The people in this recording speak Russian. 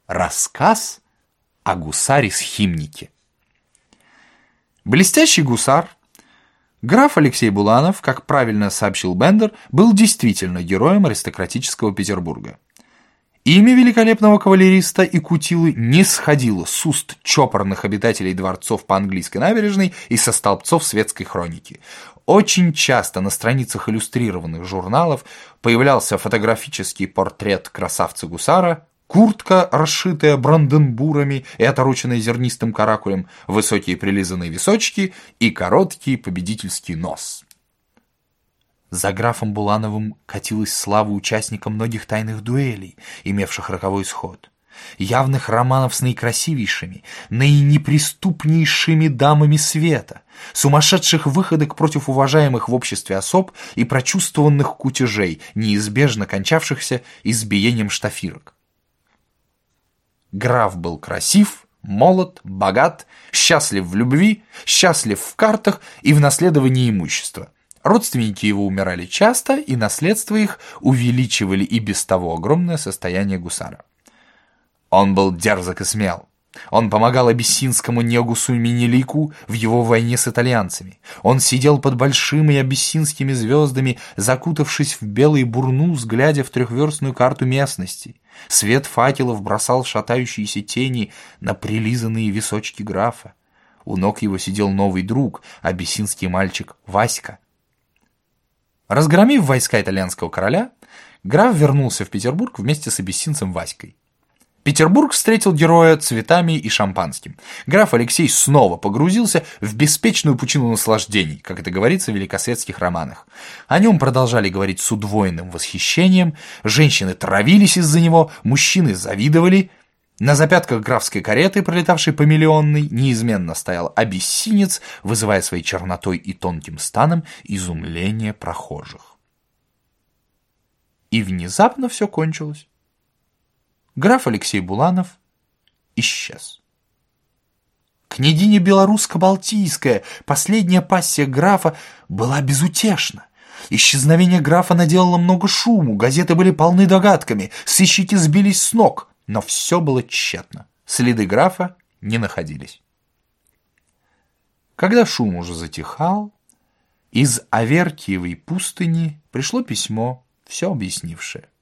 Рассказ о гусаре-схимнике. Блестящий гусар, граф Алексей Буланов, как правильно сообщил Бендер, был действительно героем аристократического Петербурга. Имя великолепного кавалериста и кутилы не сходило с уст чопорных обитателей дворцов по английской набережной и со столбцов светской хроники. Очень часто на страницах иллюстрированных журналов появлялся фотографический портрет красавца-гусара, куртка, расшитая бранденбурами и отороченная зернистым каракулем, высокие прилизанные височки и короткий победительский нос. За графом Булановым катилась слава участника многих тайных дуэлей, имевших роковой исход, явных романов с наикрасивейшими, наинеприступнейшими дамами света, сумасшедших выходок против уважаемых в обществе особ и прочувствованных кутежей, неизбежно кончавшихся избиением штафирок. Граф был красив, молод, богат, счастлив в любви, счастлив в картах и в наследовании имущества. Родственники его умирали часто, и наследство их увеличивали и без того огромное состояние гусара. Он был дерзок и смел. Он помогал абиссинскому негусу Менелику в его войне с итальянцами. Он сидел под большими абиссинскими звездами, закутавшись в белый бурнус, глядя в трехверстную карту местности. Свет факелов бросал шатающиеся тени на прилизанные височки графа. У ног его сидел новый друг, абиссинский мальчик Васька. Разгромив войска итальянского короля, граф вернулся в Петербург вместе с абиссинцем Васькой. Петербург встретил героя цветами и шампанским. Граф Алексей снова погрузился в беспечную пучину наслаждений, как это говорится в великосветских романах. О нем продолжали говорить с удвоенным восхищением, женщины травились из-за него, мужчины завидовали. На запятках графской кареты, пролетавшей по Миллионной, неизменно стоял абиссинец, вызывая своей чернотой и тонким станом изумление прохожих. И внезапно все кончилось. Граф Алексей Буланов исчез. Княгиня Белорусско-Балтийская, последняя пассия графа, была безутешна. Исчезновение графа наделало много шуму, газеты были полны догадками, сыщики сбились с ног. Но все было тщетно. Следы графа не находились. Когда шум уже затихал, из Аверкиевой пустыни пришло письмо, все объяснившее.